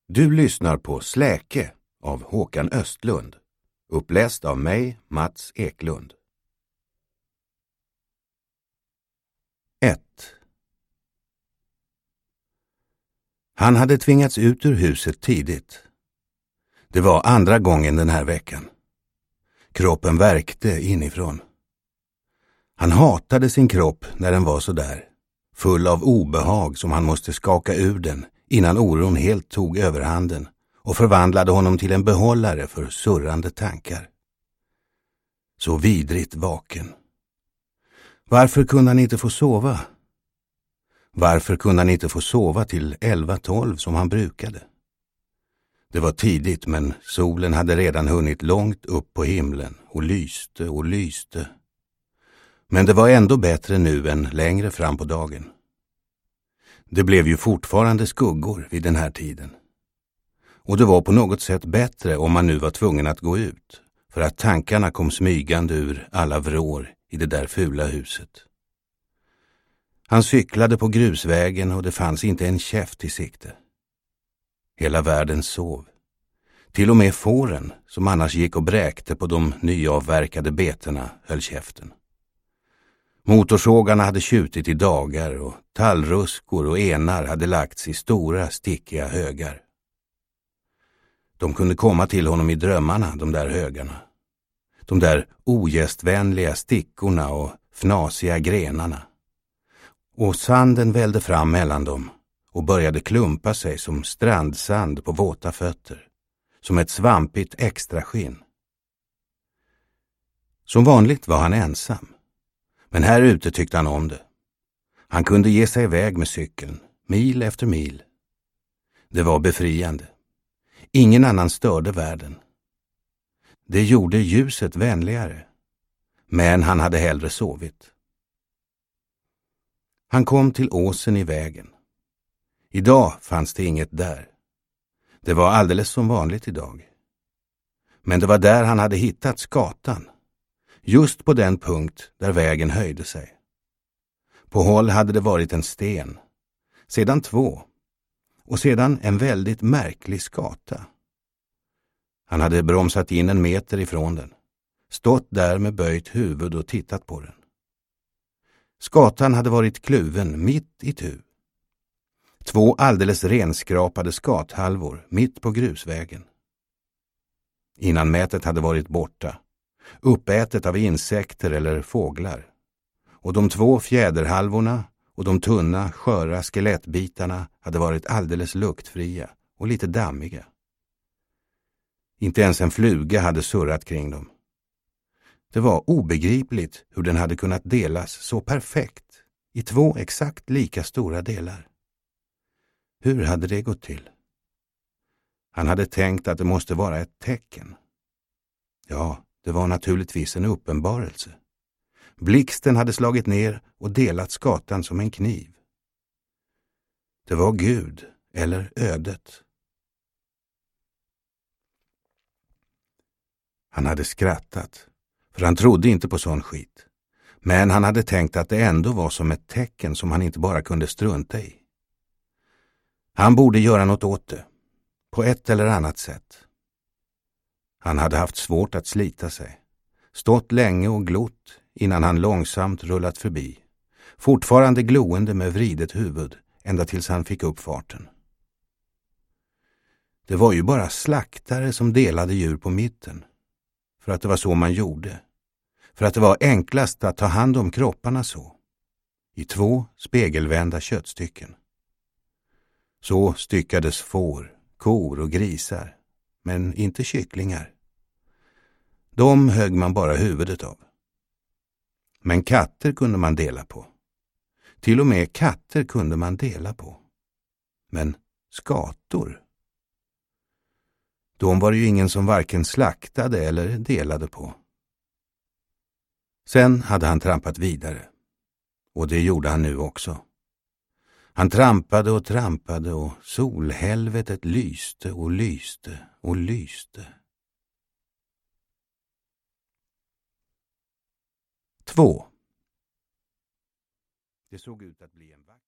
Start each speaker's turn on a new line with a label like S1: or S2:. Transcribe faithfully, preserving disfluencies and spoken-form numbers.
S1: Du lyssnar på Släke av Håkan Östlund, uppläst av mig, Mats Eklund. ett. Han hade tvingats ut ur huset tidigt. Det var andra gången den här veckan. Kroppen värkte inifrån. Han hatade sin kropp när den var så där, full av obehag som han måste skaka ur den innan oron helt tog överhanden och förvandlade honom till en behållare för surrande tankar. Så vidrigt vaken. Varför kunde han inte få sova? Varför kunde han inte få sova till elva tolv som han brukade? Det var tidigt, men solen hade redan hunnit långt upp på himlen och lyste och lyste. Men det var ändå bättre nu än längre fram på dagen. Det blev ju fortfarande skuggor vid den här tiden. Och det var på något sätt bättre om man nu var tvungen att gå ut, för att tankarna kom smygande ur alla vrår i det där fula huset. Han cyklade på grusvägen och det fanns inte en käft i sikte. Hela världen sov. Till och med fåren, som annars gick och bräkte på de nyavverkade betena, höll käften. Motorsågarna hade tjutit i dagar och tallruskor och enar hade lagts i stora stickiga högar. De kunde komma till honom i drömmarna, de där högarna. De där ogästvänliga stickorna och fnasiga grenarna. Och sanden välde fram mellan dem och började klumpa sig som strandsand på våta fötter, som ett svampigt extra skinn. Som vanligt var han ensam, men här ute tyckte han om det. Han kunde ge sig iväg med cykeln, mil efter mil. Det var befriande. Ingen annan störde världen. Det gjorde ljuset vänligare, men han hade hellre sovit. Han kom till åsen i vägen. Idag fanns det inget där. Det var alldeles som vanligt idag. Men det var där han hade hittat skatan. Just på den punkt där vägen höjde sig. På håll hade det varit en sten. Sedan två. Och sedan en väldigt märklig skata. Han hade bromsat in en meter ifrån den. Stått där med böjt huvud och tittat på den. Skatan hade varit kluven mitt i tu. Två alldeles renskrapade skathalvor mitt på grusvägen. Innan mätet hade varit borta, uppätet av insekter eller fåglar. Och de två fjäderhalvorna och de tunna, sköra skelettbitarna hade varit alldeles luktfria och lite dammiga. Inte ens en fluga hade surrat kring dem. Det var obegripligt hur den hade kunnat delas så perfekt i två exakt lika stora delar. Hur hade det gått till? Han hade tänkt att det måste vara ett tecken. Ja, det var naturligtvis en uppenbarelse. Blixten hade slagit ner och delat skatan som en kniv. Det var Gud eller ödet. Han hade skrattat, för han trodde inte på sån skit. Men han hade tänkt att det ändå var som ett tecken som han inte bara kunde strunta i. Han borde göra något åt det, på ett eller annat sätt. Han hade haft svårt att slita sig, stått länge och glott innan han långsamt rullat förbi, fortfarande gloende med vridet huvud ända tills han fick upp farten. Det var ju bara slaktare som delade djur på mitten, för att det var så man gjorde, för att det var enklast att ta hand om kropparna så, i två spegelvända köttstycken. Så styckades får, kor och grisar, men inte kycklingar. De högg man bara huvudet av. Men katter kunde man dela på. Till och med katter kunde man dela på. Men skator? De var ju ingen som varken slaktade eller delade på. Sen hade han trampat vidare. Och det gjorde han nu också. Han trampade och trampade och solhelvetet lyste och lyste och lyste. Två. Det såg ut att bli en vacker